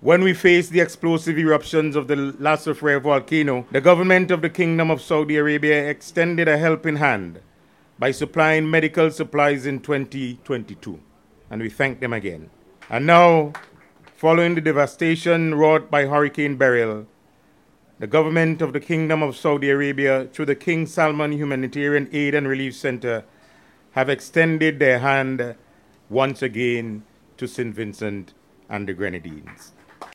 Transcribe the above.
When we faced the explosive eruptions of the La Soufrière volcano, the government of the Kingdom of Saudi Arabia extended a helping hand by supplying medical supplies in 2022, and we thank them again. And now, following the devastation wrought by Hurricane Beryl, the government of the Kingdom of Saudi Arabia, through the King Salman Humanitarian Aid and Relief Center, have extended their hand once again to St. Vincent and the Grenadines.